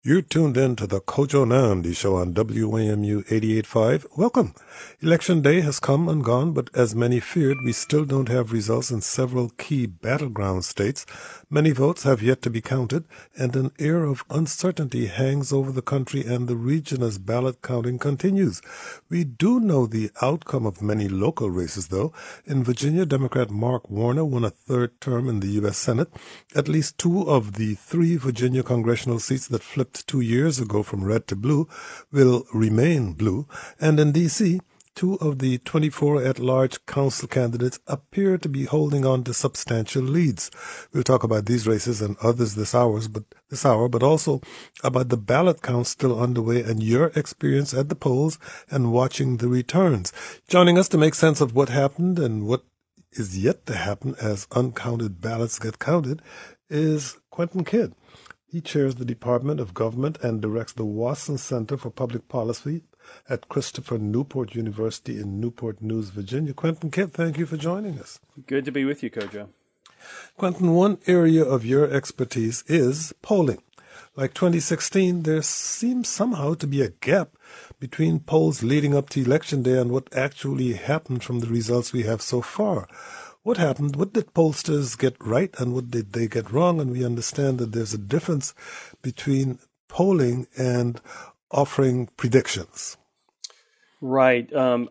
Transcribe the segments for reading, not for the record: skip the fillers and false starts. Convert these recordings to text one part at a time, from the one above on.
You're tuned in to the Kojo Nandi show on WAMU 88.5. Welcome. Election day has come and gone, but as many feared, we still don't have results in several key battleground states. Many votes have yet to be counted, and an air of uncertainty hangs over the country and the region as ballot counting continues. We do know the outcome of many local races, though. In Virginia, Democrat Mark Warner won a third term in the U.S. Senate. At least two of the three Virginia congressional seats that flipped 2 years ago from red to blue will remain blue. And in D.C., two of the 24 at-large council candidates appear to be holding on to substantial leads. We'll talk about these races and others this hour, but also about the ballot count still underway and your experience at the polls and watching the returns. Joining us to make sense of what happened and what is yet to happen as uncounted ballots get counted is Quentin Kidd. He chairs the Department of Government and directs the Watson Center for Public Policy at Christopher Newport University in Newport News, Virginia. Quentin Kidd, thank you for joining us. Good to be with you, Kojo. Quentin, one area of your expertise is polling. Like 2016, there seems somehow to be a gap between polls leading up to Election Day and what actually happened from the results we have so far. What happened? What did pollsters get right and what did they get wrong? And we understand that there's a difference between polling and offering predictions. Right.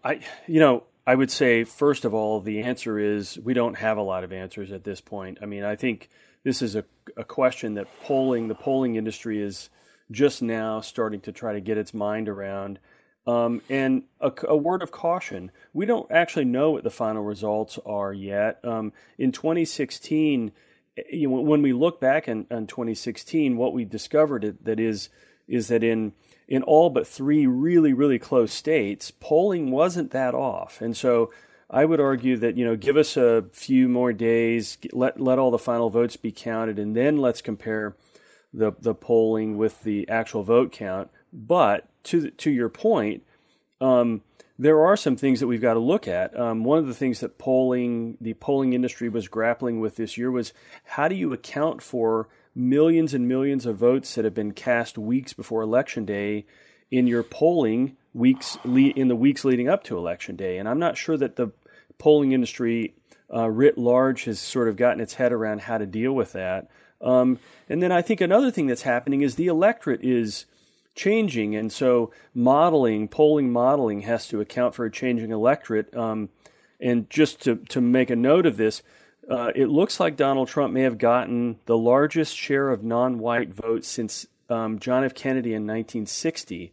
I would say, first of all, the answer is we don't have a lot of answers at this point. I mean, I think this is a question that the polling industry is just now starting to try to get its mind around. And a word of caution, we don't actually know what the final results are yet. In 2016, when we look back on 2016, what we discovered is that in all but three really, really close states, polling wasn't that off. And so I would argue that, give us a few more days, let all the final votes be counted, and then let's compare the polling with the actual vote count. But to your point, there are some things that we've got to look at. One of the things that the polling industry was grappling with this year was how do you account for millions and millions of votes that have been cast weeks before Election Day in your polling in the weeks leading up to Election Day? And I'm not sure that the polling industry writ large has sort of gotten its head around how to deal with that. And then I think another thing that's happening is the electorate is changing, and so polling modeling has to account for a changing electorate. And just to make a note of this, it looks like Donald Trump may have gotten the largest share of non-white votes since John F. Kennedy in 1960.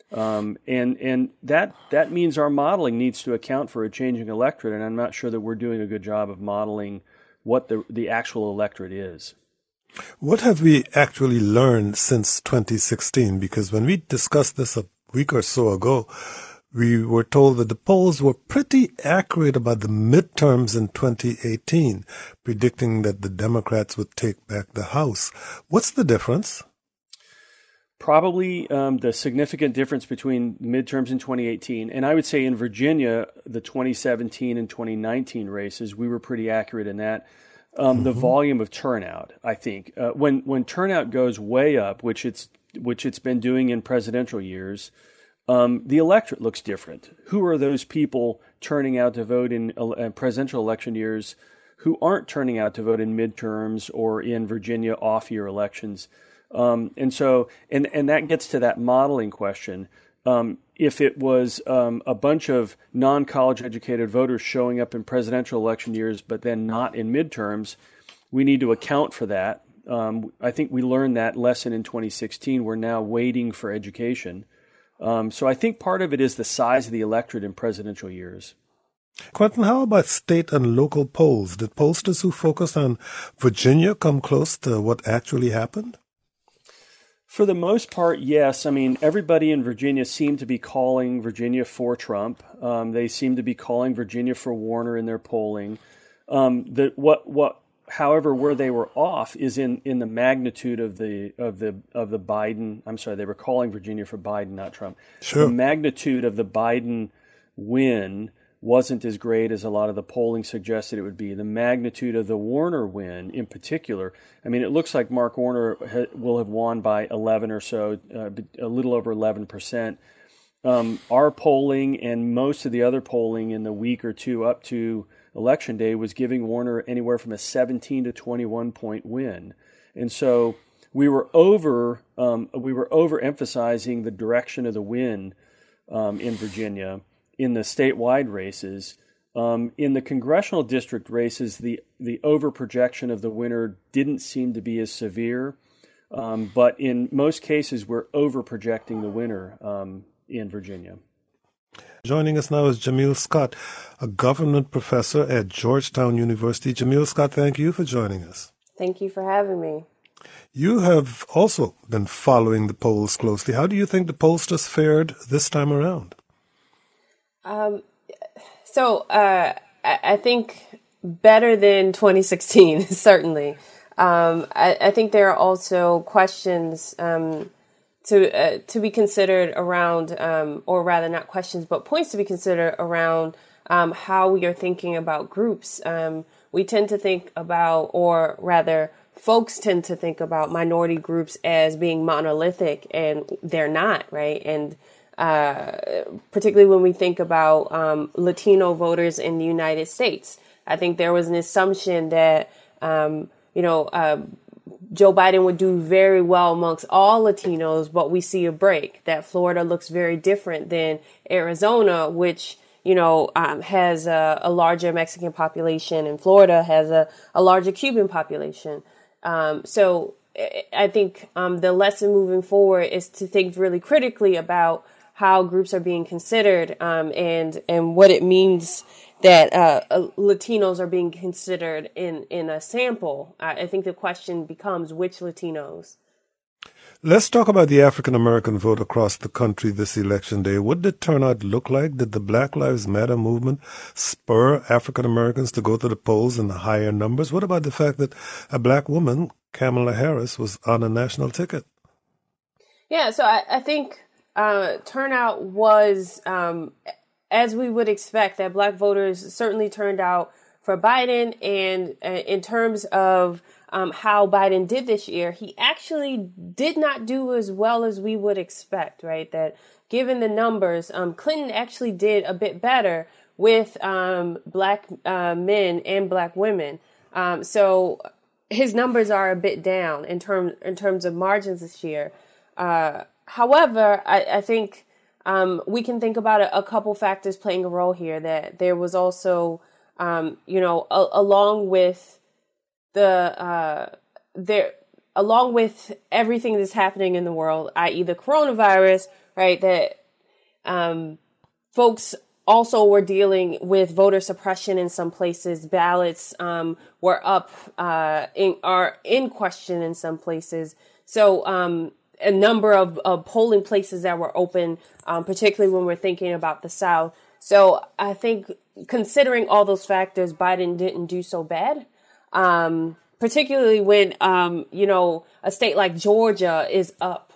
And that means our modeling needs to account for a changing electorate, and I'm not sure that we're doing a good job of modeling what the actual electorate is. What have we actually learned since 2016? Because when we discussed this a week or so ago, we were told that the polls were pretty accurate about the midterms in 2018, predicting that the Democrats would take back the House. What's the difference? Probably the significant difference between midterms in 2018, and I would say in Virginia, the 2017 and 2019 races, we were pretty accurate in that. The volume of turnout, I think, when turnout goes way up, which it's been doing in presidential years, the electorate looks different. Who are those people turning out to vote in presidential election years who aren't turning out to vote in midterms or in Virginia off-year elections? And that gets to that modeling question. If it was a bunch of non-college educated voters showing up in presidential election years, but then not in midterms, we need to account for that. I think we learned that lesson in 2016. We're now waiting for education. So I think part of it is the size of the electorate in presidential years. Quentin, how about state and local polls? Did pollsters who focused on Virginia come close to what actually happened? For the most part, yes. I mean, everybody in Virginia seemed to be calling Virginia for Trump. They seemed to be calling Virginia for Warner in their polling. However, where they were off is in the magnitude of the Biden. I'm sorry, they were calling Virginia for Biden, not Trump. Sure. The magnitude of the Biden win wasn't as great as a lot of the polling suggested it would be. The magnitude of the Warner win in particular, I mean, it looks like Mark Warner will have won by 11 or so, a little over 11%. Our polling and most of the other polling in the week or two up to Election Day was giving Warner anywhere from a 17 to 21 point win. And so we were overemphasizing the direction of the win in Virginia in the statewide races. In the congressional district races, the overprojection of the winner didn't seem to be as severe. But in most cases, we're overprojecting the winner in Virginia. Joining us now is Jamil Scott, a government professor at Georgetown University. Jamil Scott, thank you for joining us. Thank you for having me. You have also been following the polls closely. How do you think the pollsters fared this time around? I think better than 2016, certainly. I think there are also questions to be considered around, or rather not questions, but points to be considered around how we are thinking about groups. We tend to think about, or rather, folks tend to think about minority groups as being monolithic, and they're not, right? And particularly when we think about Latino voters in the United States, I think there was an assumption that, Joe Biden would do very well amongst all Latinos, but we see a break, that Florida looks very different than Arizona, which, has a larger Mexican population, and Florida has a larger Cuban population. So I think the lesson moving forward is to think really critically about how groups are being considered, and what it means that Latinos are being considered in a sample. I think the question becomes which Latinos. Let's talk about the African-American vote across the country this election day. What did turnout look like? Did the Black Lives Matter movement spur African-Americans to go to the polls in higher numbers? What about the fact that a black woman, Kamala Harris, was on a national ticket? Yeah, so I think turnout was, as we would expect, that black voters certainly turned out for Biden. And in terms of how Biden did this year, he actually did not do as well as we would expect, right? That given the numbers, Clinton actually did a bit better with black men and black women. So his numbers are a bit down in terms of margins this year. However, I think we can think about a couple factors playing a role here. That there was also, along with along with everything that's happening in the world, i.e. the coronavirus, right? That folks also were dealing with voter suppression in some places. Ballots were up, are in question in some places. So a number of polling places that were open, particularly when we're thinking about the South. So I think considering all those factors, Biden didn't do so bad. Particularly when, a state like Georgia is up,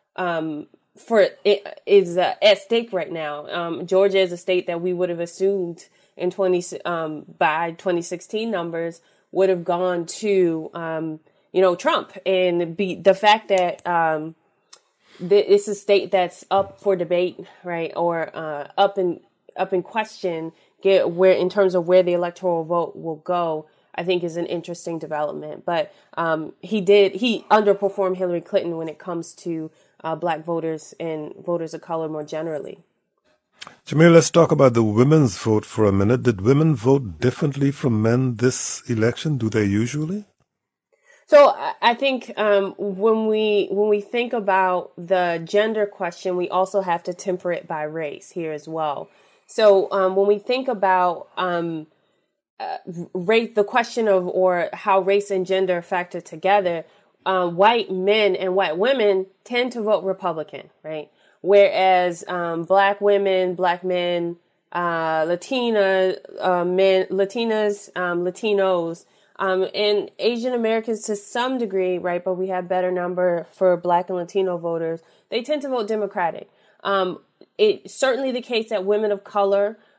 is at stake right now. Georgia is a state that we would have assumed by 2016 numbers would have gone to, Trump, and the fact that, it's a state that's up for debate, right? Or, up in question, in terms of where the electoral vote will go, I think is an interesting development. But he underperformed Hillary Clinton when it comes to black voters and voters of color more generally. Jamil, let's talk about the women's vote for a minute. Did women vote differently from men this election? Do they usually? So I think when we think about the gender question, we also have to temper it by race here as well. So when we think about race, the question of or how race and gender factor together, white men and white women tend to vote Republican, right? Whereas black women, black men, Latinas, Latinos, and Asian Americans to some degree, right? But we have better number for black and Latino voters. They tend to vote Democratic. It's certainly the case that women of color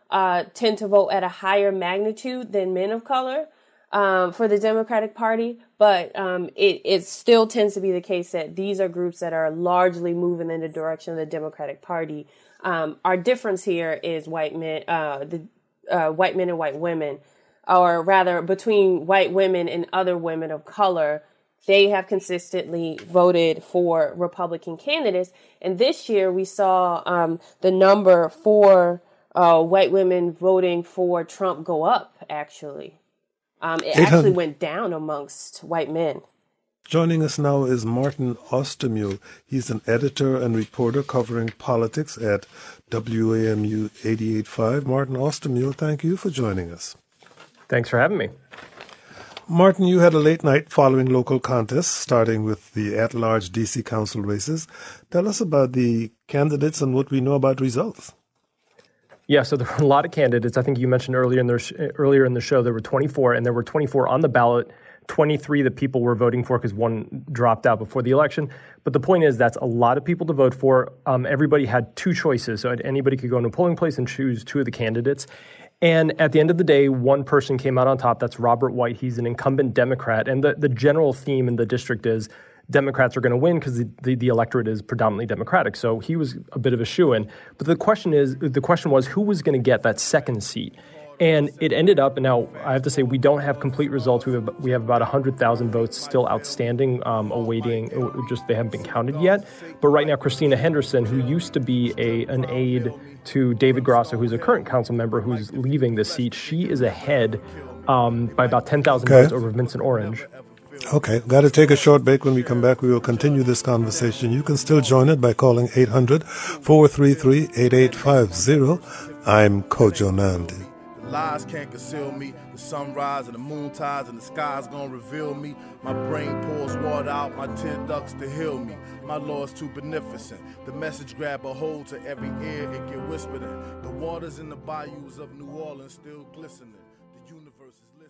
tend to vote at a higher magnitude than men of color for the Democratic Party. But it still tends to be the case that these are groups that are largely moving in the direction of the Democratic Party. Our difference here is white men and white women, or rather between white women and other women of color. They have consistently voted for Republican candidates. And this year we saw the number for white women voting for Trump go up, actually. It actually went down amongst white men. Joining us now is Martin Ostermuhle. He's an editor and reporter covering politics at WAMU 88.5. Martin Ostermuhle, thank you for joining us. Thanks for having me. Martin, you had a late night following local contests, starting with the at-large D.C. Council races. Tell us about the candidates and what we know about results. Yeah, so there were a lot of candidates. I think you mentioned earlier in the show there were 24, and there were 24 on the ballot, 23 that people were voting for because one dropped out before the election. But the point is that's a lot of people to vote for. Everybody had two choices, so anybody could go into a polling place and choose two of the candidates. And at the end of the day, one person came out on top. That's Robert White. He's an incumbent Democrat. And the general theme in the district is Democrats are going to win because the electorate is predominantly Democratic. So he was a bit of a shoo-in. But the question was who was going to get that second seat? And it ended up, and now I have to say we don't have complete results. We have about 100,000 votes still outstanding, awaiting. Just they haven't been counted yet. But right now, Christina Henderson, who used to be an aide to David Grosso, who's a current council member who's leaving the seat, she is ahead by about 10,000 votes over Vincent Orange. Okay, got to take a short break. When we come back, we will continue this conversation. You can still join it by calling 800-433-8850. I'm Kojo Nnamdi. Lies can't conceal me. The sunrise and the moon tides and the sky's gonna reveal me. My brain pours water out my tear ducts to heal me. My Lord's too beneficent. The message grab a hold to every ear it get whispered in. The waters in the bayous of New Orleans still glistening. The universe is listening.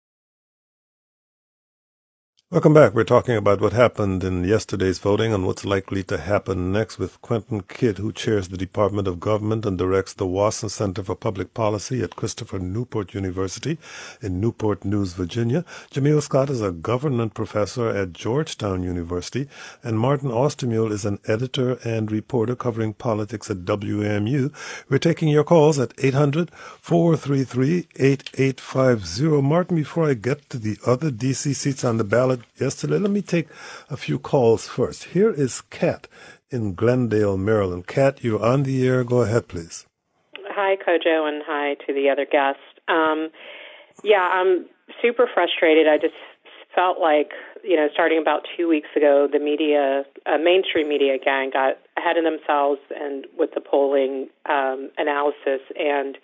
Welcome back. We're talking about what happened in yesterday's voting and what's likely to happen next with Quentin Kidd, who chairs the Department of Government and directs the Wasson Center for Public Policy at Christopher Newport University in Newport News, Virginia. Jamil Scott is a government professor at Georgetown University, and Martin Ostermuhle is an editor and reporter covering politics at WAMU. We're taking your calls at 800-433-8850. Martin, before I get to the other D.C. seats on the ballot yesterday, let me take a few calls first. Here is Kat in Glendale, Maryland. Kat, you're on the air. Go ahead, please. Hi, Kojo, and hi to the other guests. I'm super frustrated. I just felt like, starting about 2 weeks ago, the media, mainstream media gang got ahead of themselves and with the polling analysis, and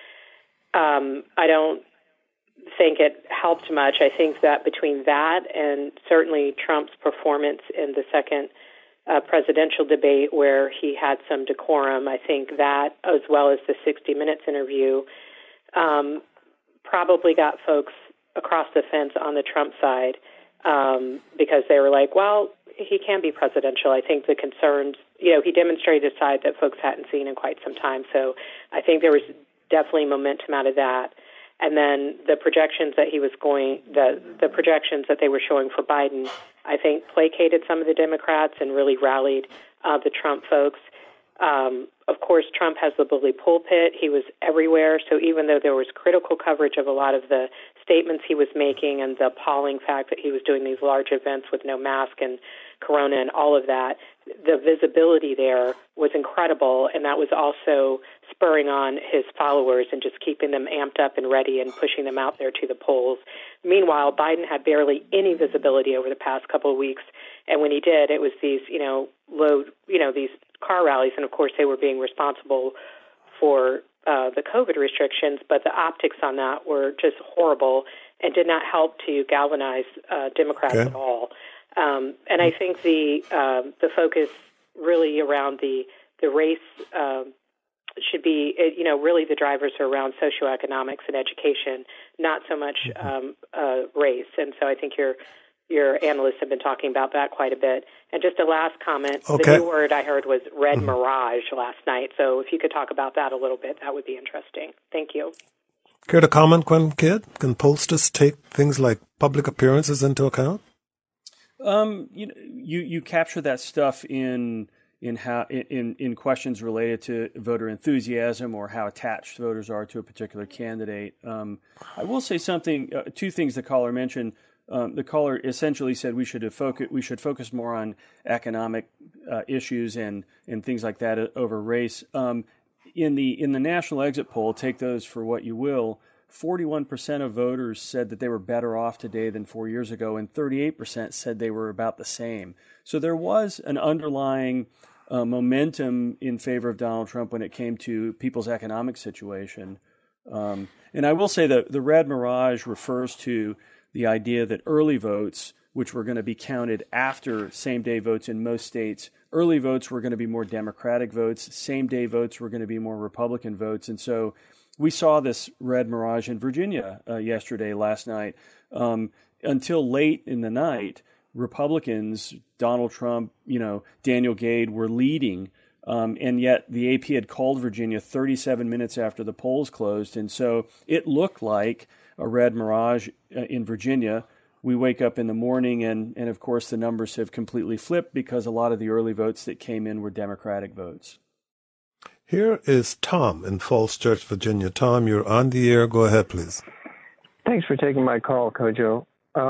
I don't think it helped much. I think that between that and certainly Trump's performance in the second presidential debate where he had some decorum, I think that, as well as the 60 Minutes interview, probably got folks across the fence on the Trump side because they were like, well, he can be presidential. I think the concerns, he demonstrated a side that folks hadn't seen in quite some time. So I think there was definitely momentum out of that. And then the projections that the projections that they were showing for Biden, I think placated some of the Democrats and really rallied the Trump folks. Of course, Trump has the bully pulpit. He was everywhere. So even though there was critical coverage of a lot of the statements he was making and the appalling fact that he was doing these large events with no mask and corona and all of that, the visibility there was incredible, and that was also spurring on his followers and just keeping them amped up and ready and pushing them out there to the polls. Meanwhile, Biden had barely any visibility over the past couple of weeks, and when he did, it was these, these car rallies, and of course they were being responsible for the COVID restrictions, but the optics on that were just horrible and did not help to galvanize Democrats at all. And I think the focus really around the race should be, really the drivers are around socioeconomics and education, not so much race. And so I think you're your analysts have been talking about that quite a bit. And just a last comment, Okay. The new word I heard was red mirage last night. So if you could talk about that a little bit, that would be interesting. Thank you. Care to comment, Quentin Kidd? Can pollsters take things like public appearances into account? You capture that stuff in questions related to voter enthusiasm or how attached voters are to a particular candidate. I will say something. Two things the caller mentioned. The caller essentially said we should focus more on economic issues and things like that over race. In the national exit poll, take those for what you will, 41% of voters said that they were better off today than 4 years ago, and 38% said they were about the same. So there was an underlying momentum in favor of Donald Trump when it came to people's economic situation. And I will say that the red mirage refers to the idea that early votes, which were going to be counted after same-day votes in most states, early votes were going to be more Democratic votes, same-day votes were going to be more Republican votes. And so we saw this red mirage in Virginia last night. Until late in the night, Republicans, Donald Trump, Daniel Gade were leading. And yet the AP had called Virginia 37 minutes after the polls closed. And so it looked like a red mirage in Virginia. We wake up in the morning and of course the numbers have completely flipped because a lot of the early votes that came in were Democratic votes. Here is Tom in Falls Church, Virginia. Tom, you're on the air. Go ahead, please. Thanks for taking my call, Kojo.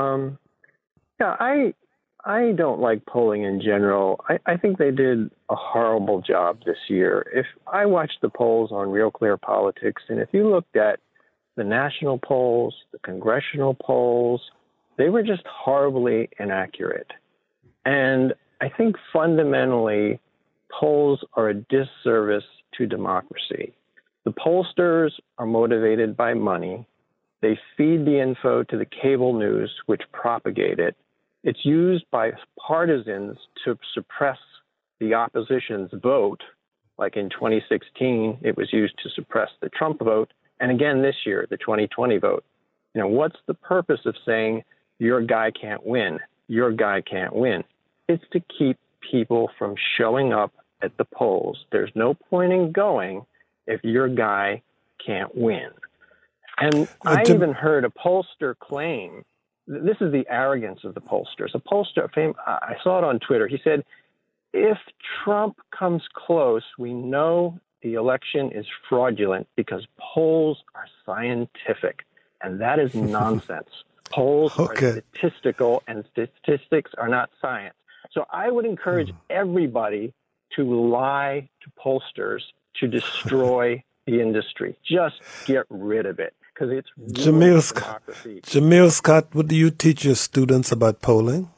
I don't like polling in general. I think they did a horrible job this year. If I watched the polls on Real Clear Politics, and if you looked at the national polls, the congressional polls, they were just horribly inaccurate. And I think fundamentally, polls are a disservice to democracy. The pollsters are motivated by money. They feed the info to the cable news, which propagate it. It's used by partisans to suppress the opposition's vote. Like in 2016, it was used to suppress the Trump vote. And again this year, the 2020 vote. What's the purpose of saying your guy can't win? Your guy can't win. It's to keep people from showing up at the polls. There's no point in going if your guy can't win. And I even heard a pollster claim, this is the arrogance of the pollsters. A pollster, I saw it on Twitter. He said, if Trump comes close, we know the election is fraudulent because polls are scientific. And that is nonsense. Polls are statistical, and statistics are not science. So I would encourage everybody to lie to pollsters to destroy the industry. Just get rid of it because it's democracy. Jamil Scott, what do you teach your students about polling?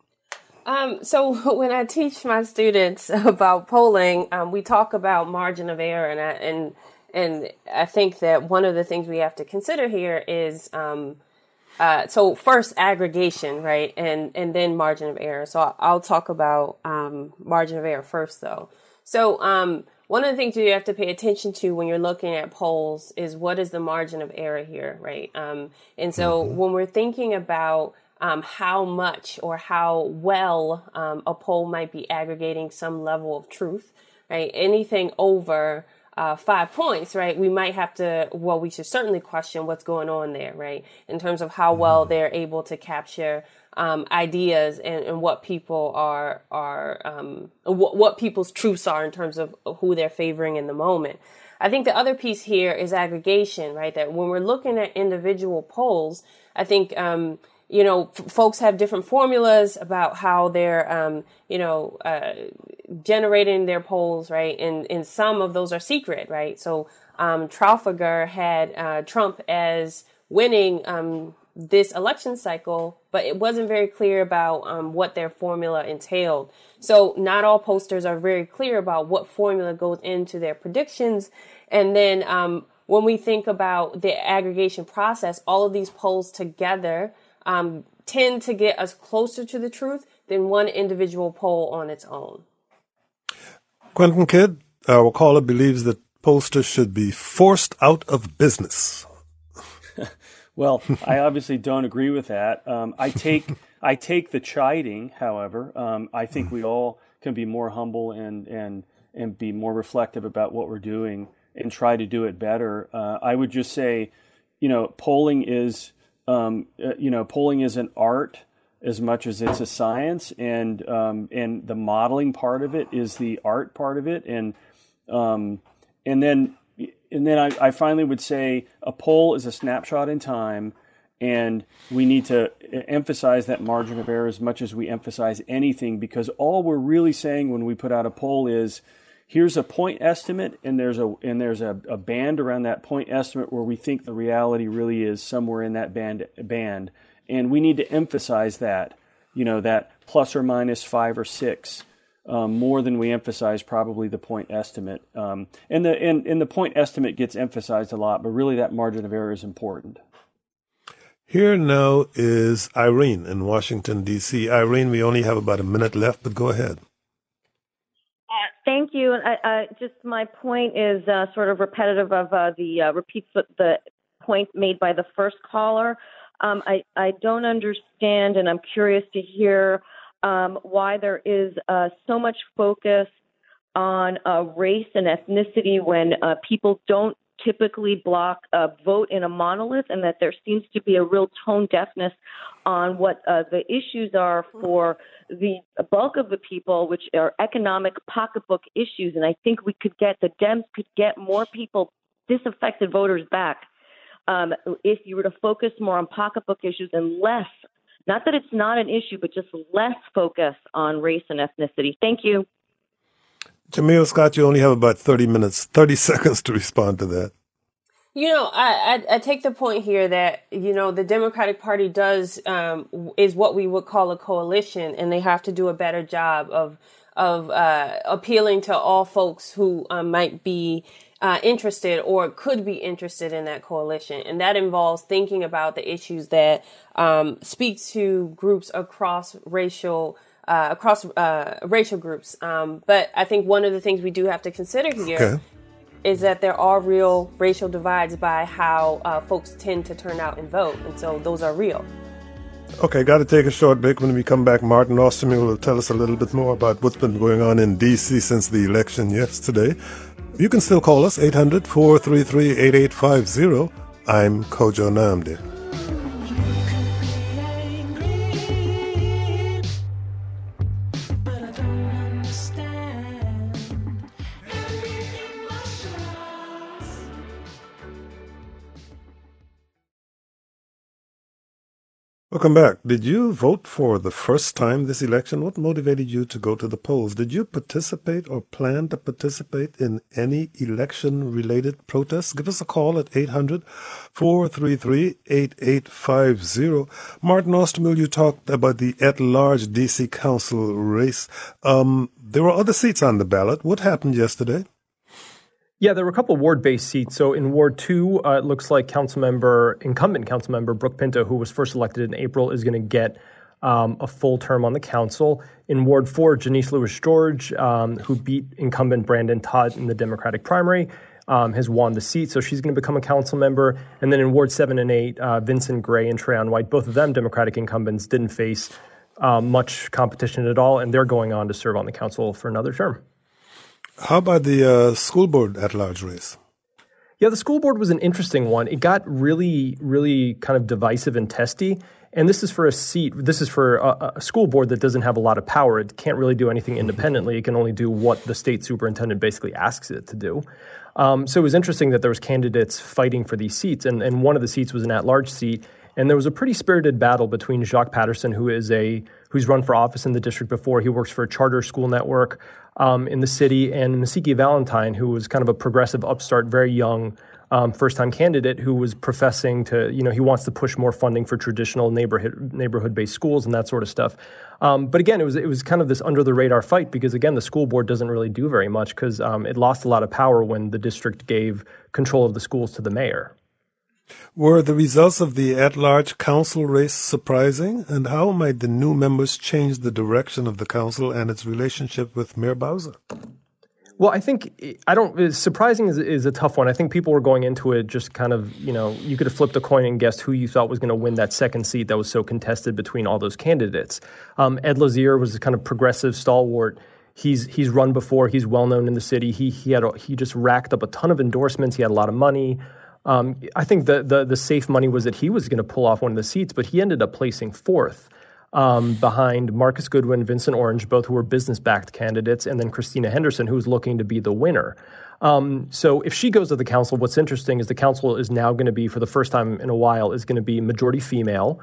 So when I teach my students about polling, we talk about margin of error, and I think that one of the things we have to consider here is so first aggregation, right, and then margin of error. So I'll talk about margin of error first, though. So one of the things you have to pay attention to when you're looking at polls is what is the margin of error here, right? And so when we're thinking about how much or how well a poll might be aggregating some level of truth, right? Anything over 5 points, right? We might have to, we should certainly question what's going on there, right? In terms of how well they're able to capture ideas and what people are what people's truths are in terms of who they're favoring in the moment. I think the other piece here is aggregation, right? That when we're looking at individual polls, I think, folks have different formulas about how they're, generating their polls, right? And some of those are secret, right? So Trafalgar had Trump as winning this election cycle, but it wasn't very clear about what their formula entailed. So not all pollsters are very clear about what formula goes into their predictions. And then when we think about the aggregation process, all of these polls together tend to get us closer to the truth than one individual poll on its own. Quentin Kidd, our caller believes that pollsters should be forced out of business. Well, I obviously don't agree with that. I I take the chiding, however. I think we all can be more humble and be more reflective about what we're doing and try to do it better. I would just say, polling is an art as much as it's a science, and the modeling part of it is the art part of it, and then I finally would say a poll is a snapshot in time, and we need to emphasize that margin of error as much as we emphasize anything, because all we're really saying when we put out a poll is, here's a point estimate, and there's a band around that point estimate where we think the reality really is somewhere in that band, and we need to emphasize that, that plus or minus 5 or 6, more than we emphasize probably the point estimate. And the point estimate gets emphasized a lot, but really that margin of error is important. Here now is Irene in Washington, D.C. Irene, we only have about a minute left, but go ahead. Thank you. Just my point is sort of repetitive of repeats the point made by the first caller. I don't understand, and I'm curious to hear why there is so much focus on race and ethnicity when people don't typically vote in a monolith, and that there seems to be a real tone deafness on what the issues are for the bulk of the people, which are economic pocketbook issues. And I think the Dems could get more people, disaffected voters back if you were to focus more on pocketbook issues and less, not that it's not an issue, but just less focus on race and ethnicity. Thank you. Jamil Scott, you only have about 30 seconds to respond to that. I take the point here that, the Democratic Party is what we would call a coalition, and they have to do a better job of appealing to all folks who might be interested or could be interested in that coalition. And that involves thinking about the issues that speak to groups across racial groups. But I think one of the things we do have to consider here is that there are real racial divides by how folks tend to turn out and vote. And so those are real. Okay, got to take a short break. When we come back, Martin Ostermuller will tell us a little bit more about what's been going on in D.C. since the election yesterday. You can still call us, 800-433-8850. I'm Kojo Nnamdi. Welcome back. Did you vote for the first time this election? What motivated you to go to the polls? Did you participate or plan to participate in any election-related protests? Give us a call at 800-433-8850. Martin Ostermuller, you talked about the at-large D.C. Council race. There were other seats on the ballot. What happened yesterday? Yeah, there were a couple of ward-based seats. So in Ward 2, it looks like incumbent council member Brooke Pinto, who was first elected in April, is going to get a full term on the council. In Ward 4, Janice Lewis-George, who beat incumbent Brandon Todd in the Democratic primary, has won the seat, so she's going to become a council member. And then in Ward 7 and 8, Vincent Gray and Trayon White, both of them Democratic incumbents, didn't face much competition at all, and they're going on to serve on the council for another term. How about the school board at-large race? Yeah, the school board was an interesting one. It got really, really kind of divisive and testy. And this is for a seat. This is for a school board that doesn't have a lot of power. It can't really do anything independently. It can only do what the state superintendent basically asks it to do. So it was interesting that there was candidates fighting for these seats. And one of the seats was an at-large seat. And there was a pretty spirited battle between Jacques Patterson, who's run for office in the district before. He works for a charter school network in the city, and Masiki Valentine, who was kind of a progressive upstart, very young, first-time candidate who was professing to, he wants to push more funding for traditional neighborhood-based schools and that sort of stuff. But again, it was kind of this under-the-radar fight because, again, the school board doesn't really do very much because it lost a lot of power when the district gave control of the schools to the mayor. Were the results of the at-large council race surprising? And how might the new members change the direction of the council and its relationship with Mayor Bowser? Well, I think surprising is a tough one. I think people were going into it just kind of, you could have flipped a coin and guessed who you thought was going to win that second seat that was so contested between all those candidates. Ed Lazier was a kind of progressive stalwart. He's run before. He's well known in the city. He just racked up a ton of endorsements. He had a lot of money. I think the safe money was that he was going to pull off one of the seats, but he ended up placing fourth. Behind Marcus Goodwin, Vincent Orange, both who were business-backed candidates, and then Christina Henderson, who was looking to be the winner. So if she goes to the council, what's interesting is the council is now going to be, for the first time in a while, is going to be majority female.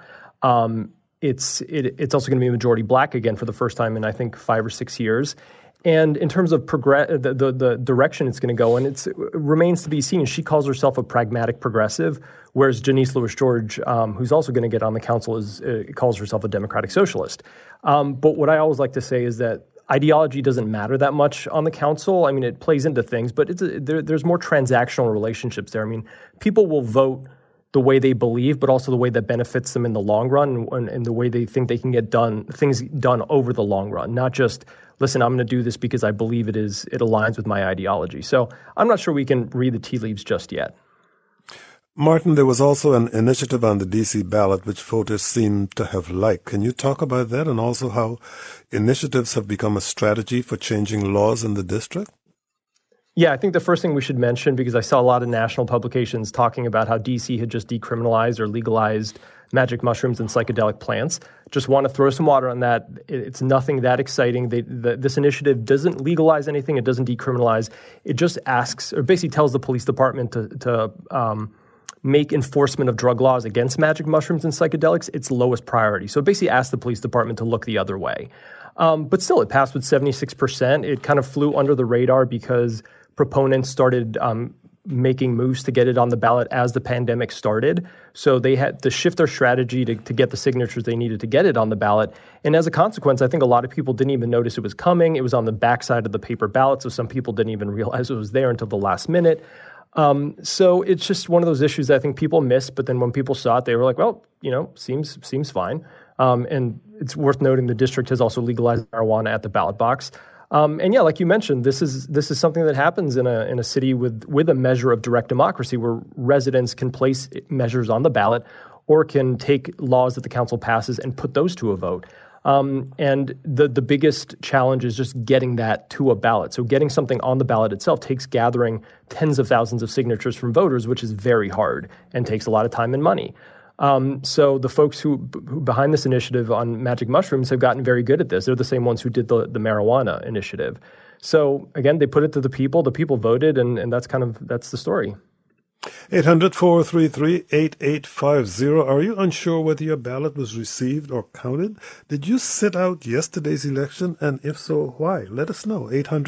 It's also going to be majority black again for the first time in, I think, 5 or 6 years. And in terms of the direction it's going to go in, it remains to be seen. She calls herself a pragmatic progressive, whereas Janice Lewis-George, who's also going to get on the council, calls herself a democratic socialist. But what I always like to say is that ideology doesn't matter that much on the council. I mean, it plays into things, but there's more transactional relationships there. I mean, people will vote the way they believe, but also the way that benefits them in the long run and the way they think they can get things done over the long run, not just, listen, I'm going to do this because I believe it aligns with my ideology. So I'm not sure we can read the tea leaves just yet. Martin, there was also an initiative on the D.C. ballot which voters seem to have liked. Can you talk about that and also how initiatives have become a strategy for changing laws in the district? Yeah, I think the first thing we should mention, because I saw a lot of national publications talking about how D.C. had just decriminalized or legalized magic mushrooms and psychedelic plants. Just want to throw some water on that. It's nothing that exciting. This initiative doesn't legalize anything. It doesn't decriminalize. It just asks, or basically tells the police department to make enforcement of drug laws against magic mushrooms and psychedelics its lowest priority. So it basically asks the police department to look the other way. But still, it passed with 76%. It kind of flew under the radar because proponents started making moves to get it on the ballot as the pandemic started. So they had to shift their strategy to get the signatures they needed to get it on the ballot. And as a consequence, I think a lot of people didn't even notice it was coming. It was on the backside of the paper ballot, so some people didn't even realize it was there until the last minute. So it's just one of those issues that I think people miss. But then when people saw it, they were like, well, seems fine. And it's worth noting the district has also legalized marijuana at the ballot box. And yeah, like you mentioned, this is something that happens in a city with a measure of direct democracy where residents can place measures on the ballot or can take laws that the council passes and put those to a vote. And the biggest challenge is just getting that to a ballot. So getting something on the ballot itself takes gathering tens of thousands of signatures from voters, which is very hard and takes a lot of time and money. So the folks who behind this initiative on magic mushrooms have gotten very good at this. They're the same ones who did the marijuana initiative. So again, they put it to the people voted, and that's the story. 800-433-8850. Are you unsure whether your ballot was received or counted? Did you sit out yesterday's election? And if so, why? Let us know.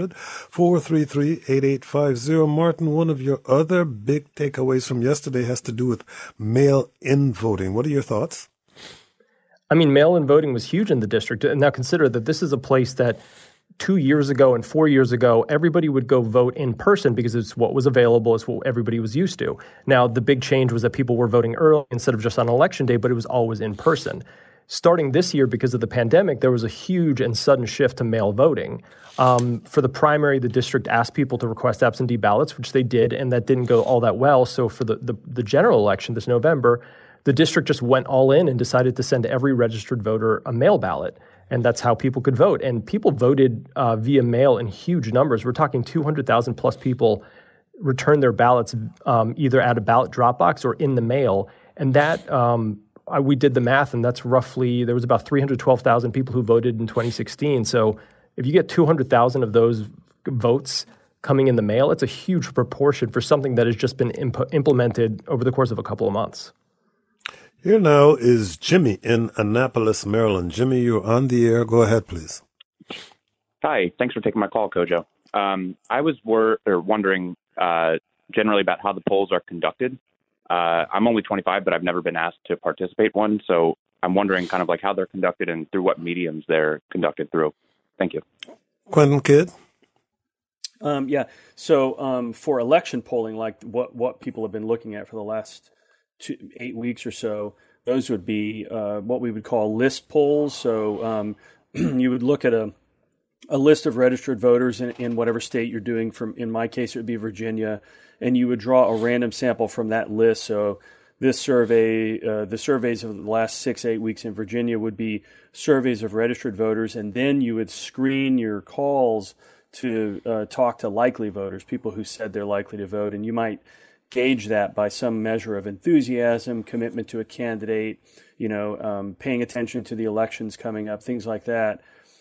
800-433-8850. Martin, one of your other big takeaways from yesterday has to do with mail-in voting. What are your thoughts? I mean, mail-in voting was huge in the district. And now consider that this is a place that 2 years ago and 4 years ago, everybody would go vote in person because it's what was available, it's what everybody was used to. Now, the big change was that people were voting early instead of just on election day, but it was always in person. Starting this year, because of the pandemic, there was a huge and sudden shift to mail voting. For the primary, the district asked people to request absentee ballots, which they did, and that didn't go all that well. So for the general election this November, the district just went all in and decided to send every registered voter a mail ballot. And that's how people could vote. And people voted via mail in huge numbers. We're talking 200,000 plus people returned their ballots either at a ballot drop box or in the mail. And that, we did the math, and that's roughly, there was about 312,000 people who voted in 2016. So if you get 200,000 of those votes coming in the mail, it's a huge proportion for something that has just been implemented over the course of a couple of months. Here now is Jimmy in Annapolis, Maryland. Jimmy, you're on the air. Go ahead, please. Hi. Thanks for taking my call, Kojo. I was wondering generally about how the polls are conducted. I'm only 25, but I've never been asked to participate one. So I'm wondering kind of like how they're conducted and through what mediums they're conducted through. Thank you. Quentin Kidd? Yeah. So for election polling, like what people have been looking at for the last 8 weeks or so, those would be what we would call list polls. So you would look at a a list of registered voters in whatever state you're doing. In my case, it would be Virginia, and you would draw a random sample from that list. So this survey, the surveys of the last 6-8 weeks in Virginia would be surveys of registered voters, and then you would screen your calls to talk to likely voters, people who said they're likely to vote, and you might gauge that by some measure of enthusiasm, commitment to a candidate, paying attention to the elections coming up, things like that.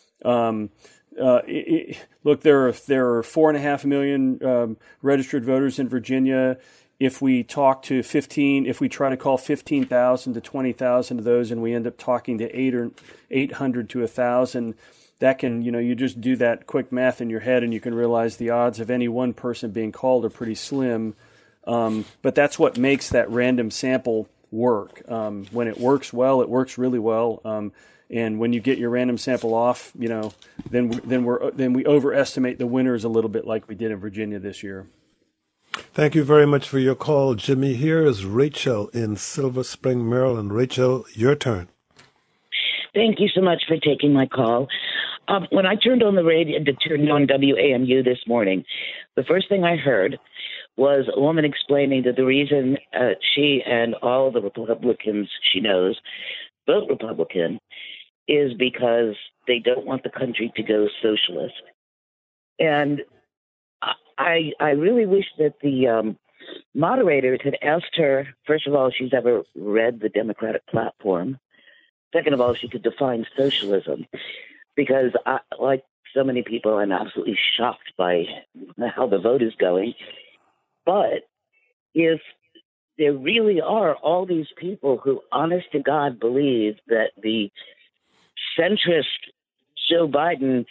Look, there are 4.5 million registered voters in Virginia. If we try to call 15,000 to 20,000 of those, and we end up talking to 800 to 1,000, that can, you just do that quick math in your head, and you can realize the odds of any one person being called are pretty slim. But that's what makes that random sample work. When it works well, it works really well. And when you get your random sample off, then we overestimate the winners a little bit, like we did in Virginia this year. Thank you very much for your call, Jimmy. Here is Rachel in Silver Spring, Maryland. Rachel, your turn. Thank you so much for taking my call. When I turned on the radio to turn on WAMU this morning, the first thing I heard was a woman explaining that the reason she and all the Republicans she knows vote Republican is because they don't want the country to go socialist. And I really wish that the moderators had asked her, first of all, if she's ever read the Democratic platform. Second of all, she could define socialism. Because, like so many people, I'm absolutely shocked by how the vote is going. But if there really are all these people who, honest to God, believe that the centrist Joe Biden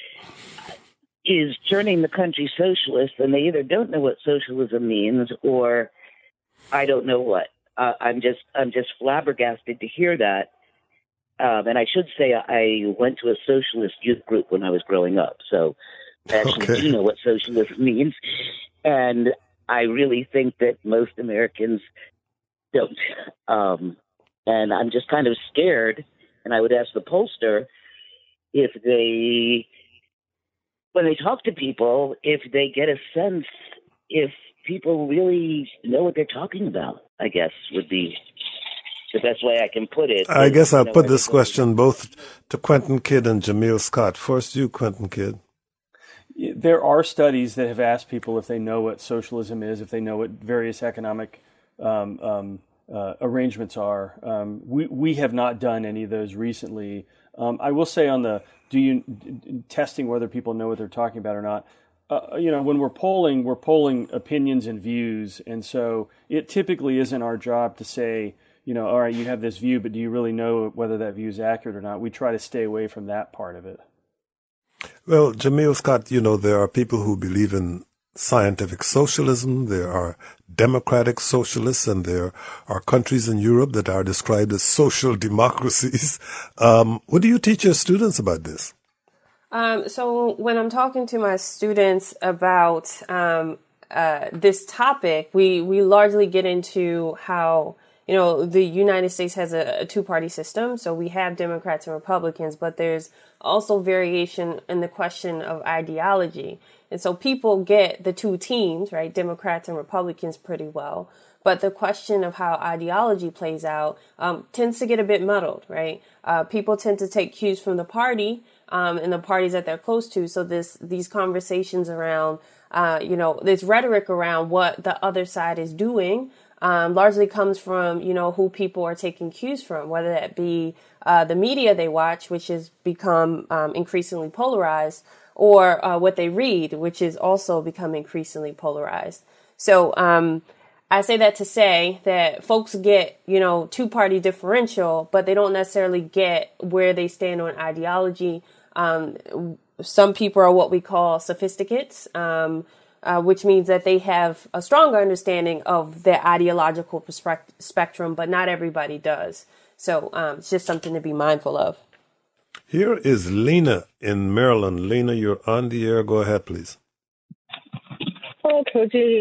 is turning the country socialist, then they either don't know what socialism means, or I don't know what. I'm just flabbergasted to hear that. And I should say I went to a socialist youth group when I was growing up, so I actually do know what socialism means. And I really think that most Americans don't. And I'm just kind of scared, and I would ask the pollster if when they talk to people, if they get a sense if people really know what they're talking about, I guess would be the best way I can put it. I guess I'll put this question both to Quentin Kidd and Jamil Scott. First, you, Quentin Kidd. There are studies that have asked people if they know what socialism is, if they know what various economic arrangements are. We have not done any of those recently. I will say on the testing whether people know what they're talking about or not. When we're polling opinions and views, and so it typically isn't our job to say, all right, you have this view, but do you really know whether that view is accurate or not? We try to stay away from that part of it. Well, Jamil Scott, there are people who believe in scientific socialism. There are democratic socialists, and there are countries in Europe that are described as social democracies. What do you teach your students about this? So when I'm talking to my students about this topic, we largely get into how the United States has a two-party system. So we have Democrats and Republicans, but there's also variation in the question of ideology. And so people get the two teams, right, Democrats and Republicans, pretty well. But the question of how ideology plays out tends to get a bit muddled, right? People tend to take cues from the party and the parties that they're close to. So these conversations around, this rhetoric around what the other side is doing largely comes from, who people are taking cues from, whether that be the media they watch, which has become increasingly polarized, or what they read, which is also become increasingly polarized. So I say that to say that folks get, two-party differential, but they don't necessarily get where they stand on ideology. Some people are what we call sophisticates, which means that they have a stronger understanding of the ideological spectrum, but not everybody does. So it's just something to be mindful of. Here is Lena in Maryland. Lena, you're on the air. Go ahead, please. Hello, Koji.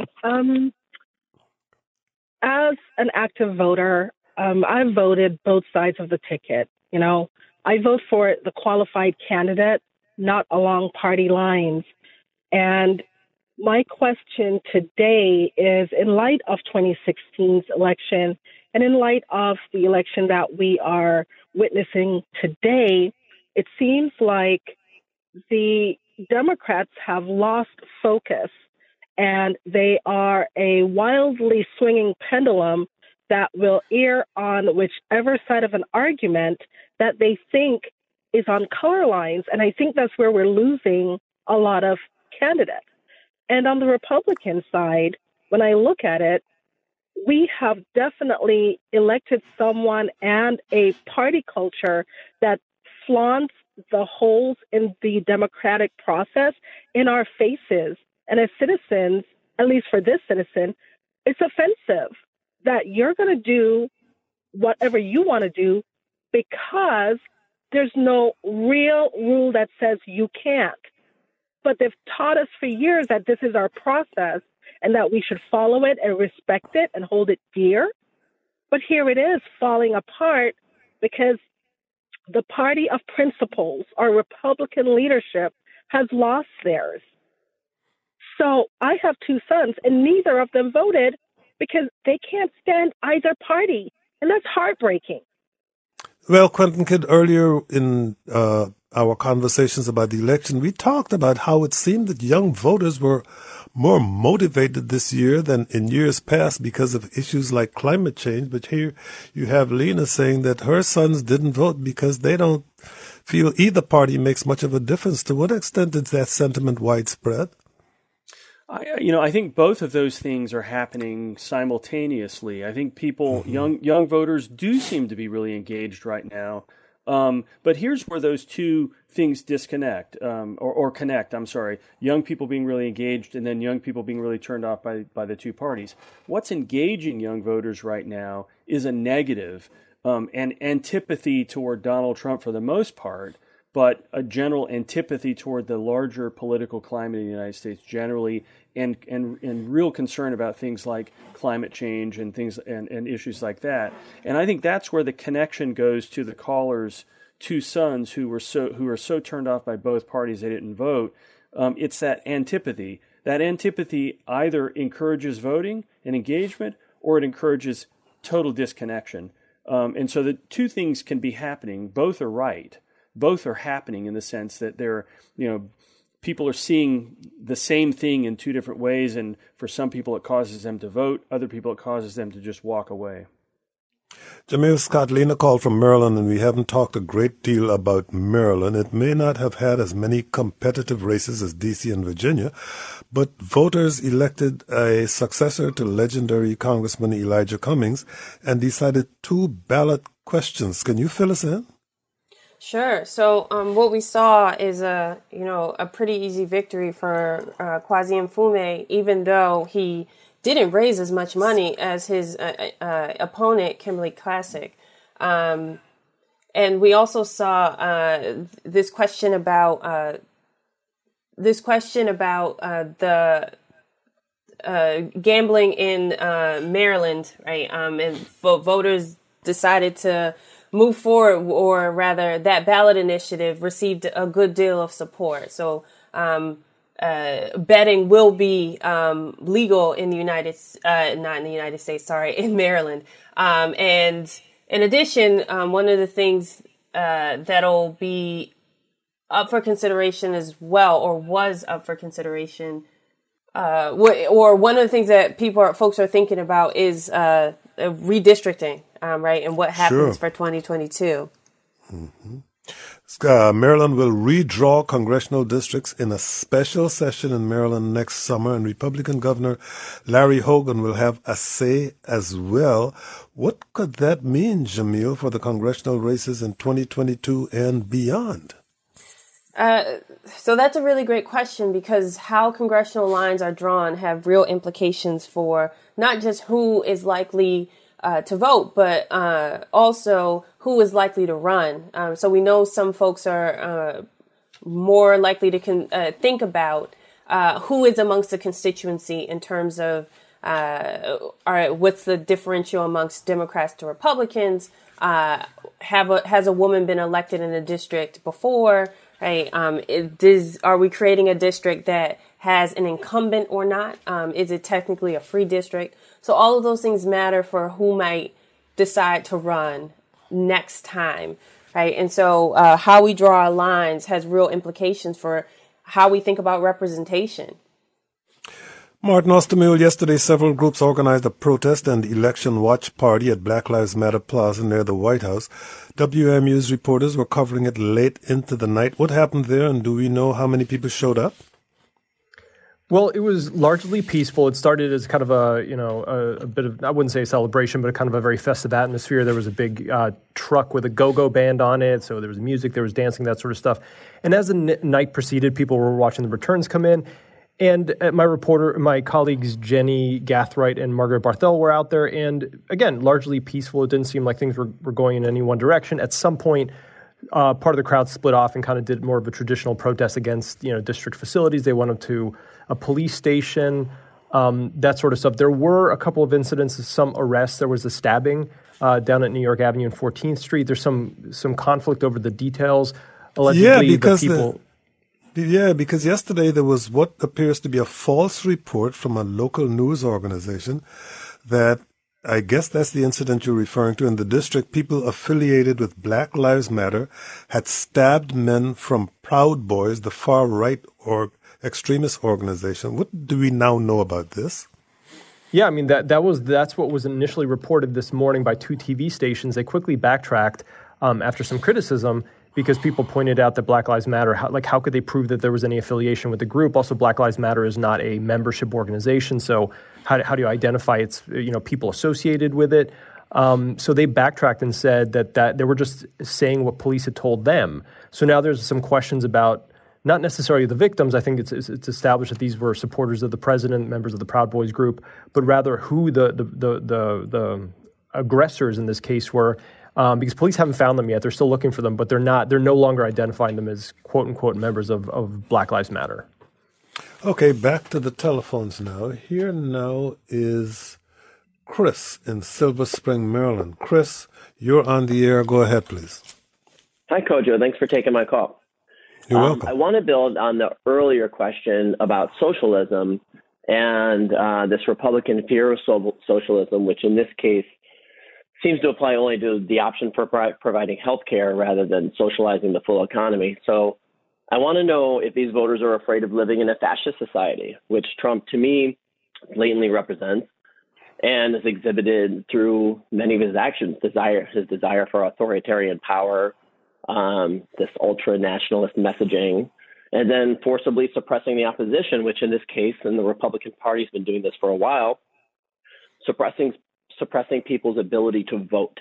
As an active voter, I've voted both sides of the ticket. I vote for the qualified candidate not along party lines. And my question today is, in light of 2016's election and in light of the election that we are witnessing today, it seems like the Democrats have lost focus and they are a wildly swinging pendulum that will err on whichever side of an argument that they think is on color lines. And I think that's where we're losing a lot of candidates. And on the Republican side, when I look at it, we have definitely elected someone and a party culture that flaunts the holes in the democratic process in our faces. And as citizens, at least for this citizen, it's offensive that you're going to do whatever you want to do because there's no real rule that says you can't. But they've taught us for years that this is our process and that we should follow it and respect it and hold it dear. But here it is falling apart because the party of principles, our Republican leadership, has lost theirs. So I have two sons, and neither of them voted because they can't stand either party. And that's heartbreaking. Well, Quentin Kidd, earlier in our conversations about the election, we talked about how it seemed that young voters were more motivated this year than in years past because of issues like climate change. But here you have Lena saying that her sons didn't vote because they don't feel either party makes much of a difference. To what extent is that sentiment widespread? I think both of those things are happening simultaneously. I think people, young voters, do seem to be really engaged right now. But here's where those two things disconnect, or connect. I'm sorry. Young people being really engaged, and then young people being really turned off by the two parties. What's engaging young voters right now is a negative and antipathy toward Donald Trump for the most part, but a general antipathy toward the larger political climate in the United States generally, and real concern about things like climate change and things and issues like that. And I think that's where the connection goes to the caller's two sons who are so turned off by both parties they didn't vote. It's that antipathy. That antipathy either encourages voting and engagement, or it encourages total disconnection. And so the two things can be happening. Both are right. Both are happening in the sense that people are seeing the same thing in two different ways, and for some people it causes them to vote, other people it causes them to just walk away. Jamil Scott, Lena called from Maryland, and we haven't talked a great deal about Maryland. It may not have had as many competitive races as D.C. and Virginia, but voters elected a successor to legendary Congressman Elijah Cummings and decided two ballot questions. Can you fill us in? Sure. So what we saw is a pretty easy victory for Kweisi Mfume, even though he didn't raise as much money as his opponent, Kimberly Classic. And we also saw this question about the gambling in Maryland, right? And voters decided to move forward, or rather that ballot initiative received a good deal of support. So betting will be legal in the in Maryland. And in addition, one of the things that'll be up for consideration as well, or was up for consideration, or one of the things that folks are thinking about is redistricting, right? And what happens for 2022. Mm-hmm. Maryland will redraw congressional districts in a special session in Maryland next summer, and Republican Governor Larry Hogan will have a say as well. What could that mean, Jamil, for the congressional races in 2022 and beyond? So that's a really great question, because how congressional lines are drawn have real implications for not just who is likely to vote, but also who is likely to run. So we know some folks are more likely to think about who is amongst the constituency in terms of what's the differential amongst Democrats to Republicans? Has a woman been elected in a district before? right? Are we creating a district that has an incumbent or not? Is it technically a free district? So all of those things matter for who might decide to run next time, right? And so how we draw our lines has real implications for how we think about representation. Martin Ostermühl, yesterday several groups organized a protest and election watch party at Black Lives Matter Plaza near the White House. WMU's reporters were covering it late into the night. What happened there, and do we know how many people showed up? Well, it was largely peaceful. It started as kind of a bit of, I wouldn't say a celebration, but a kind of a very festive atmosphere. There was a big truck with a go-go band on it. So there was music, there was dancing, that sort of stuff. And as the night proceeded, people were watching the returns come in. And my colleagues Jenny Gathright and Margaret Barthel were out there. And again, largely peaceful. It didn't seem like things were going in any one direction. At some point, part of the crowd split off and kind of did more of a traditional protest against, district facilities. They went up to a police station, that sort of stuff. There were a couple of incidents, some arrests. There was a stabbing down at New York Avenue and 14th Street. There's some conflict over the details. Allegedly, because yesterday there was what appears to be a false report from a local news organization that, I guess that's the incident you're referring to, in the district, people affiliated with Black Lives Matter had stabbed men from Proud Boys, the far-right extremist organization. What do we now know about this? Yeah, I mean, that's what was initially reported this morning by 2 TV stations. They quickly backtracked after some criticism, because people pointed out that Black Lives Matter, how could they prove that there was any affiliation with the group? Also, Black Lives Matter is not a membership organization, so how do you identify its people associated with it? So they backtracked and said that they were just saying what police had told them. So now there's some questions about not necessarily the victims. I think it's established that these were supporters of the president, members of the Proud Boys group, but rather who the aggressors in this case were. Because police haven't found them yet. They're still looking for them, but they're no longer identifying them as quote-unquote members of Black Lives Matter. Okay, back to the telephones now. Here now is Chris in Silver Spring, Maryland. Chris, you're on the air. Go ahead, please. Hi, Kojo. Thanks for taking my call. You're welcome. I want to build on the earlier question about socialism and this Republican fear of socialism, which in this case seems to apply only to the option for providing health care rather than socializing the full economy. So I want to know if these voters are afraid of living in a fascist society, which Trump, to me, blatantly represents and is exhibited through many of his actions, his desire for authoritarian power, this ultra-nationalist messaging, and then forcibly suppressing the opposition, which in this case, and the Republican Party has been doing this for a while, suppressing people's ability to vote.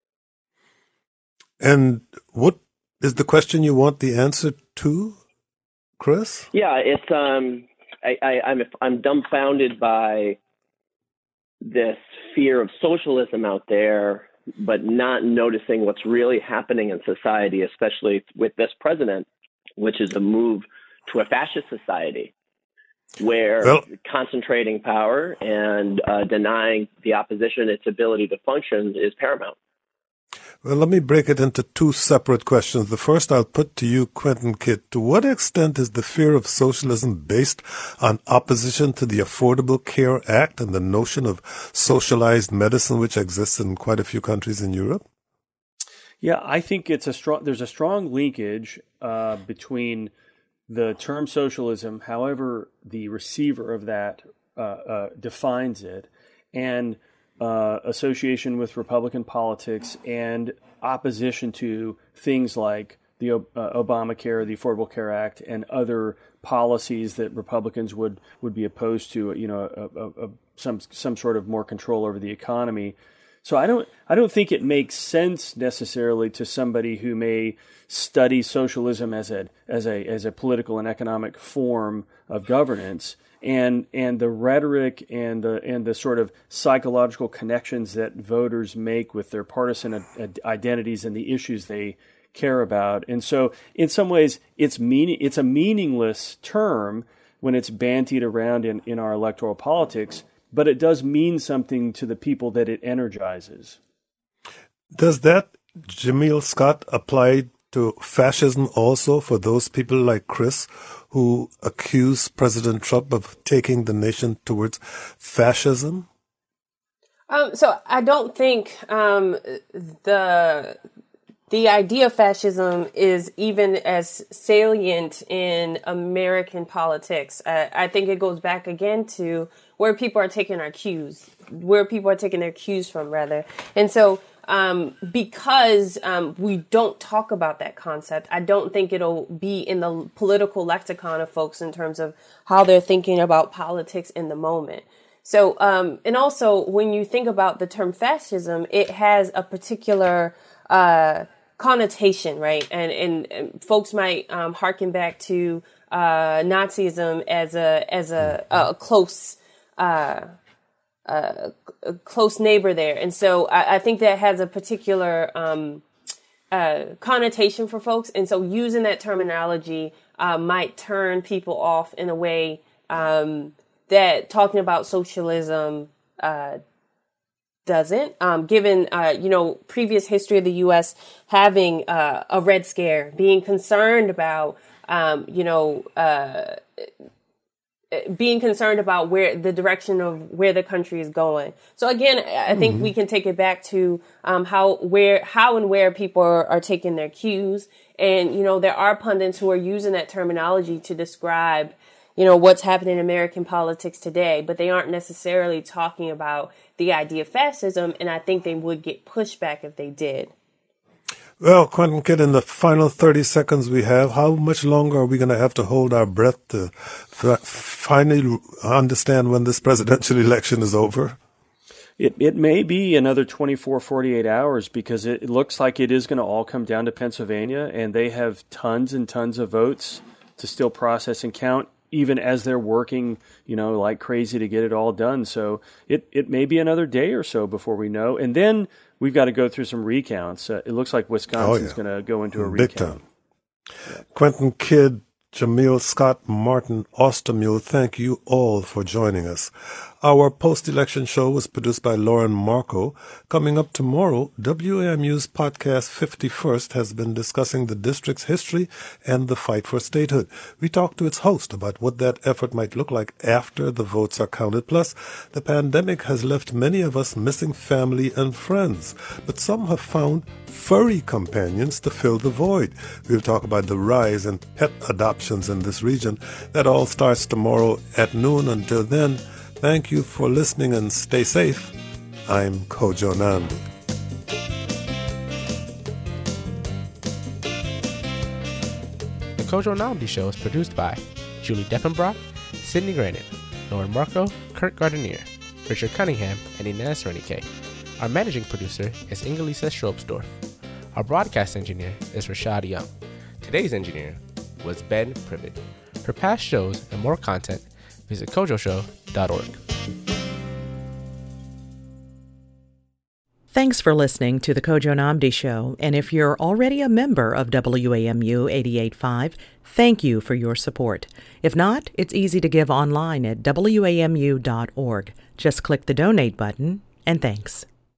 And what is the question you want the answer to, Chris? Yeah, it's I'm dumbfounded by this fear of socialism out there, but not noticing what's really happening in society, especially with this president, which is a move to a fascist society, where concentrating power and denying the opposition its ability to function is paramount. Well, let me break it into 2 separate questions. The first I'll put to you, Quentin Kidd. To what extent is the fear of socialism based on opposition to the Affordable Care Act and the notion of socialized medicine, which exists in quite a few countries in Europe? Yeah, I think there's a strong linkage between the term socialism, however the receiver of that defines it, and association with Republican politics and opposition to things like the Obamacare, the Affordable Care Act, and other policies that Republicans would be opposed to, some sort of more control over the economy. So I don't think it makes sense necessarily to somebody who may study socialism as a political and economic form of governance, and the rhetoric and the sort of psychological connections that voters make with their partisan identities and the issues they care about. And so in some ways it's a meaningless term when it's bandied around in our electoral politics, but it does mean something to the people that it energizes. Does that, Jamil Scott, apply to fascism also for those people like Chris who accuse President Trump of taking the nation towards fascism? So I don't think the idea of fascism is even as salient in American politics. I think it goes back again to where people are taking their cues from, rather. And so because we don't talk about that concept, I don't think it'll be in the political lexicon of folks in terms of how they're thinking about politics in the moment. So, and also when you think about the term fascism, it has a particular connotation, right? And folks might harken back to Nazism as a close neighbor there, and so I think that has a particular connotation for folks, and so using that terminology might turn people off in a way that talking about socialism doesn't, given, previous history of the U.S. having a Red Scare, being concerned about, being concerned about where the direction of where the country is going. So again, I think we can take it back to how and where people are taking their cues. And, there are pundits who are using that terminology to describe what's happening in American politics today, but they aren't necessarily talking about the idea of fascism, and I think they would get pushback if they did. Well, Quentin Kidd, in the final 30 seconds we have, how much longer are we going to have to hold our breath to finally understand when this presidential election is over? It may be another 24, 48 hours, because it looks like it is going to all come down to Pennsylvania, and they have tons and tons of votes to still process and count, even as they're working, like crazy to get it all done. So it may be another day or so before we know. And then we've got to go through some recounts. It looks like Wisconsin's going to go into a big recount. Time. Yeah. Quentin Kidd, Jamil Scott, Martin Ostermuhle, thank you all for joining us. Our post-election show was produced by Lauren Marco. Coming up tomorrow, WAMU's podcast 51st has been discussing the district's history and the fight for statehood. We talked to its host about what that effort might look like after the votes are counted. Plus, the pandemic has left many of us missing family and friends, but some have found furry companions to fill the void. We'll talk about the rise in pet adoptions in this region. That all starts tomorrow at noon. Until then, thank you for listening and stay safe. I'm Kojo Nnamdi. The Kojo Nnamdi Show is produced by Julie Deppenbrock, Sydney Grannon, Lauren Marco, Kurt Gardenier, Richard Cunningham, and Inez Renike. Our managing producer is Ingelisa Strobsdorf. Our broadcast engineer is Rashad Young. Today's engineer was Ben Privet. For past shows and more content, visit kojoshow.org. Thanks for listening to the Kojo Nnamdi Show, and if you're already a member of WAMU 88.5, thank you for your support. If not, it's easy to give online at WAMU.org. Just click the donate button, and thanks.